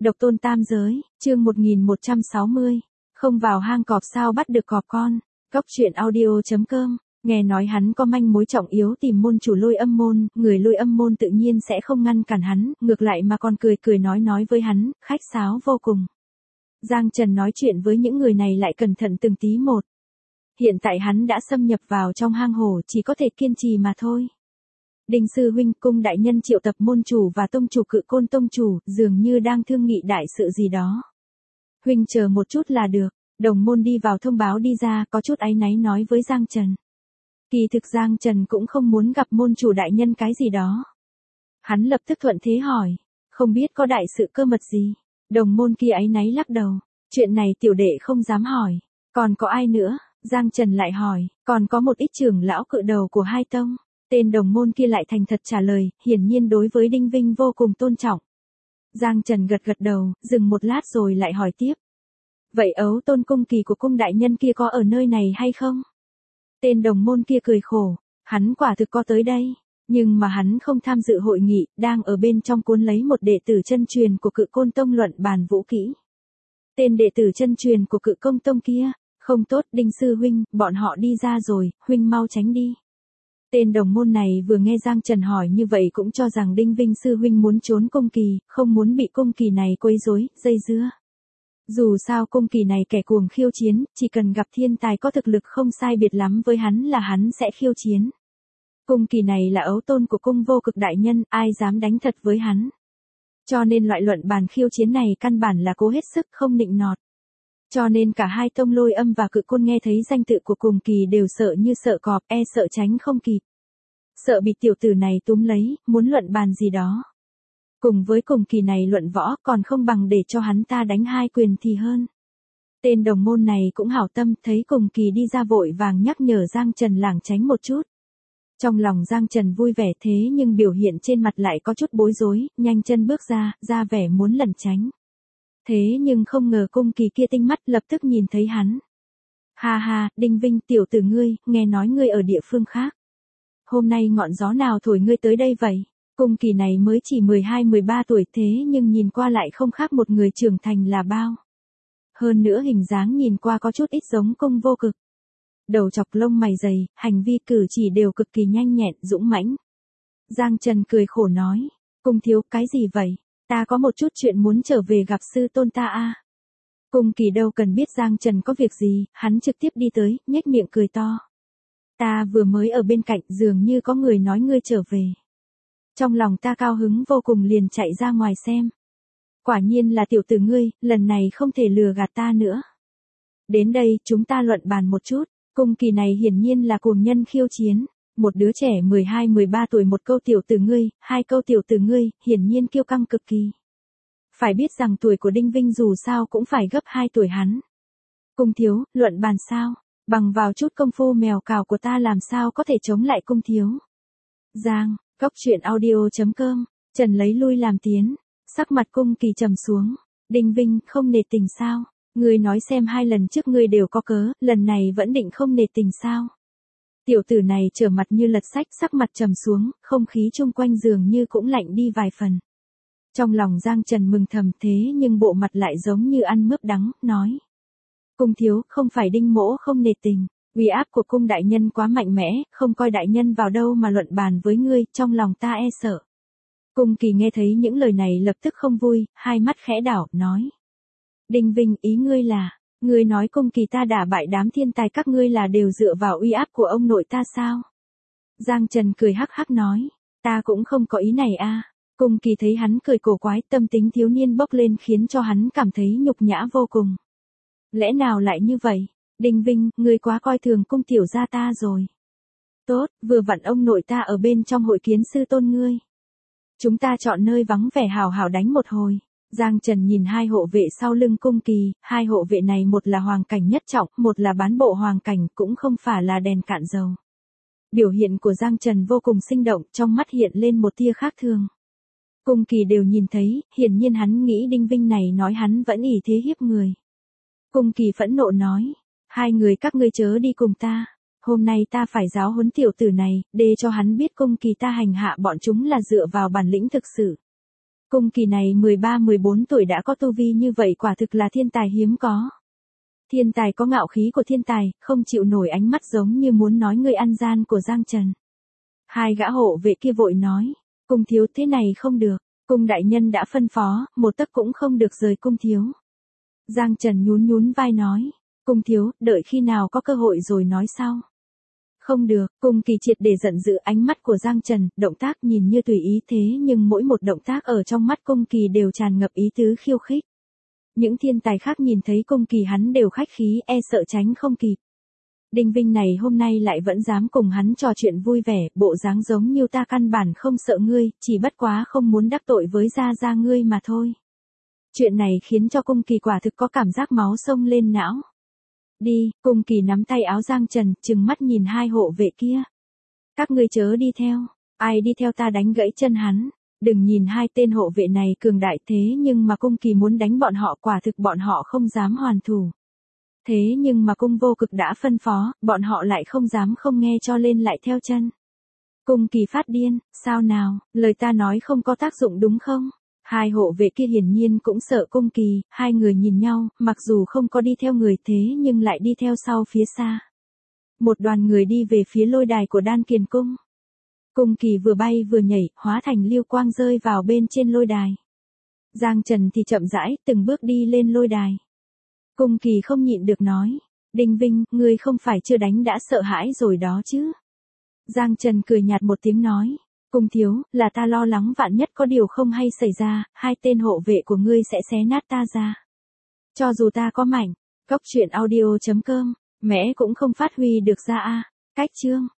Độc tôn tam giới, chương 1160. Không vào hang cọp sao bắt được cọp con. Góc truyện audio.com. Nghe nói hắn có manh mối trọng yếu tìm môn chủ Lôi Âm môn, người Lôi Âm môn tự nhiên sẽ không ngăn cản hắn, ngược lại mà còn cười cười nói với hắn, khách sáo vô cùng. Giang Trần nói chuyện với những người này lại cẩn thận từng tí một. Hiện tại hắn đã xâm nhập vào trong hang hổ, chỉ có thể kiên trì mà thôi. Đinh sư huynh, cung đại nhân triệu tập môn chủ và tông chủ Cự Côn tông chủ, dường như đang thương nghị đại sự gì đó. Huynh chờ một chút là được. Đồng môn đi vào thông báo đi ra, có chút áy náy nói với Giang Trần. Kỳ thực Giang Trần cũng không muốn gặp môn chủ đại nhân cái gì đó. Hắn lập tức thuận thế hỏi, không biết có đại sự cơ mật gì. Đồng môn kia áy náy lắc đầu, chuyện này tiểu đệ không dám hỏi. Còn có ai nữa? Giang Trần lại hỏi, còn có một ít trưởng lão cự đầu của hai tông. Tên đồng môn kia lại thành thật trả lời, hiển nhiên đối với Đinh Vinh vô cùng tôn trọng. Giang Trần gật đầu, dừng một lát rồi lại hỏi tiếp. Vậy ấu tôn cung kỳ của cung đại nhân kia có ở nơi này hay không? Tên đồng môn kia cười khổ, hắn quả thực có tới đây, nhưng mà hắn không tham dự hội nghị, đang ở bên trong cuốn lấy một đệ tử chân truyền của Cự Côn tông luận bàn vũ kỹ. Tên đệ tử chân truyền của Cự Côn tông kia, không tốt Đinh sư huynh, bọn họ đi ra rồi, huynh mau tránh đi. Tên đồng môn này vừa nghe Giang Trần hỏi như vậy cũng cho rằng Đinh Vinh sư huynh muốn trốn cung kỳ, không muốn bị cung kỳ này quấy rối, dây dưa. Dù sao cung kỳ này kẻ cuồng khiêu chiến, chỉ cần gặp thiên tài có thực lực không sai biệt lắm với hắn là hắn sẽ khiêu chiến. Cung kỳ này là ấu tôn của cung vô cực đại nhân, ai dám đánh thật với hắn. Cho nên loại luận bàn khiêu chiến này căn bản là cố hết sức không nịnh nọt. Cho nên cả hai tông Lôi Âm và Cự Côn nghe thấy danh tự của cung kỳ đều sợ như sợ cọp, sợ tránh không kịp. Sợ bị tiểu tử này túm lấy, muốn luận bàn gì đó. Cùng với cung kỳ này luận võ còn không bằng để cho hắn ta đánh hai quyền thì hơn. Tên đồng môn này cũng hảo tâm, thấy cung kỳ đi ra vội vàng nhắc nhở Giang Trần lảng tránh một chút. Trong lòng Giang Trần vui vẻ thế nhưng biểu hiện trên mặt lại có chút bối rối, nhanh chân bước ra vẻ muốn lẩn tránh. Thế nhưng không ngờ cung kỳ kia tinh mắt lập tức nhìn thấy hắn. Ha, Đinh Vinh tiểu tử ngươi, nghe nói ngươi ở địa phương khác. Hôm nay ngọn gió nào thổi ngươi tới đây vậy? Cung kỳ này mới chỉ 12-13 tuổi thế nhưng nhìn qua lại không khác một người trưởng thành là bao. Hơn nữa hình dáng nhìn qua có chút ít giống cung vô cực. Đầu chọc lông mày dày, hành vi cử chỉ đều cực kỳ nhanh nhẹn, dũng mãnh. Giang Trần cười khổ nói, cung thiếu cái gì vậy? Ta có một chút chuyện muốn trở về gặp sư tôn ta a. Cung kỳ đâu cần biết Giang Trần có việc gì, hắn trực tiếp đi tới, nhếch miệng cười to. Ta vừa mới ở bên cạnh dường như có người nói ngươi trở về. Trong lòng ta cao hứng vô cùng liền chạy ra ngoài xem. Quả nhiên là tiểu tử ngươi, lần này không thể lừa gạt ta nữa. Đến đây chúng ta luận bàn một chút, cung kỳ này hiển nhiên là cuồng nhân khiêu chiến. Một đứa trẻ 12-13 tuổi một câu tiểu tử ngươi, hai câu tiểu tử ngươi, hiển nhiên kiêu căng cực kỳ. Phải biết rằng tuổi của Đinh Vinh dù sao cũng phải gấp 2 tuổi hắn. Cung thiếu, luận bàn sao? Bằng vào chút công phu mèo cào của ta làm sao có thể chống lại cung thiếu. Giang, góc truyện audio.com, Trần lấy lui làm tiến, sắc mặt cung kỳ trầm xuống. Đinh Vinh, không nể tình sao? Ngươi nói xem hai lần trước ngươi đều có cớ, lần này vẫn định không nể tình sao? Tiểu tử này trở mặt như lật sách, sắc mặt trầm xuống, không khí chung quanh dường như cũng lạnh đi vài phần. Trong lòng Giang Trần mừng thầm thế nhưng bộ mặt lại giống như ăn mướp đắng, nói. Cung thiếu, không phải Đinh mỗ không nể tình, uy áp của cung đại nhân quá mạnh mẽ, không coi đại nhân vào đâu mà luận bàn với ngươi, trong lòng ta e sợ. Cung kỳ nghe thấy những lời này lập tức không vui, hai mắt khẽ đảo, nói. Đinh Vinh, ý ngươi là, ngươi nói cung kỳ ta đả bại đám thiên tài các ngươi là đều dựa vào uy áp của ông nội ta sao? Giang Trần cười hắc hắc nói, ta cũng không có ý này a. Cung kỳ thấy hắn cười cổ quái, tâm tính thiếu niên bốc lên khiến cho hắn cảm thấy nhục nhã vô cùng. Lẽ nào lại như vậy? Đinh Vinh, ngươi quá coi thường cung tiểu gia ta rồi. Tốt, vừa vặn ông nội ta ở bên trong hội kiến sư tôn ngươi. Chúng ta chọn nơi vắng vẻ hào hào đánh một hồi. Giang Trần nhìn hai hộ vệ sau lưng cung kỳ, hai hộ vệ này một là hoàng cảnh nhất trọng, một là bán bộ hoàng cảnh, cũng không phải là đèn cạn dầu. Biểu hiện của Giang Trần vô cùng sinh động, trong mắt hiện lên một tia khác thường. Cung kỳ đều nhìn thấy, hiển nhiên hắn nghĩ Đinh Vinh này nói hắn vẫn ỷ thế hiếp người. Cung kỳ phẫn nộ nói, hai người các ngươi chớ đi cùng ta, hôm nay ta phải giáo huấn tiểu tử này, để cho hắn biết cung kỳ ta hành hạ bọn chúng là dựa vào bản lĩnh thực sự. Cung Kỳ này 13-14 tuổi đã có tu vi như vậy quả thực là thiên tài hiếm có. Thiên tài có ngạo khí của thiên tài, không chịu nổi ánh mắt giống như muốn nói người ăn gian của Giang Trần. Hai gã hộ vệ kia vội nói, cung thiếu thế này không được, cung đại nhân đã phân phó, một tấc cũng không được rời cung thiếu. Giang Trần nhún nhún vai nói, cung thiếu, đợi khi nào có cơ hội rồi nói sau. Không được, Cung Kỳ triệt để giận dữ, ánh mắt của Giang Trần, động tác nhìn như tùy ý thế nhưng mỗi một động tác ở trong mắt Cung Kỳ đều tràn ngập ý tứ khiêu khích. Những thiên tài khác nhìn thấy Cung Kỳ hắn đều khách khí, e sợ tránh không kịp. Đinh Vinh này hôm nay lại vẫn dám cùng hắn trò chuyện vui vẻ, bộ dáng giống như ta căn bản không sợ ngươi, chỉ bất quá không muốn đắc tội với gia gia ngươi mà thôi. Chuyện này khiến cho Cung Kỳ quả thực có cảm giác máu sông lên não. Đi, Cung Kỳ nắm tay áo Giang Trần, trừng mắt nhìn hai hộ vệ kia. Các ngươi chớ đi theo, ai đi theo ta đánh gãy chân hắn. Đừng nhìn hai tên hộ vệ này cường đại thế nhưng mà Cung Kỳ muốn đánh bọn họ quả thực bọn họ không dám hoàn thủ. Thế nhưng mà Cung Vô Cực đã phân phó, bọn họ lại không dám không nghe cho lên lại theo chân. Cung Kỳ phát điên, sao nào, lời ta nói không có tác dụng đúng không? Hai hộ vệ kia hiển nhiên cũng sợ Cung Kỳ, hai người nhìn nhau, mặc dù không có đi theo người thế nhưng lại đi theo sau phía xa. Một đoàn người đi về phía lôi đài của Đan Kiền Cung. Cung Kỳ vừa bay vừa nhảy, hóa thành lưu quang rơi vào bên trên lôi đài. Giang Trần thì chậm rãi, từng bước đi lên lôi đài. Cung Kỳ không nhịn được nói, Đinh Vinh, ngươi không phải chưa đánh đã sợ hãi rồi đó chứ. Giang Trần cười nhạt một tiếng nói, Cung thiếu, là ta lo lắng vạn nhất có điều không hay xảy ra, hai tên hộ vệ của ngươi sẽ xé nát ta ra. Cho dù ta có mạnh, cốc truyện audio.com, mẽ cũng không phát huy được ra a. Cách chương.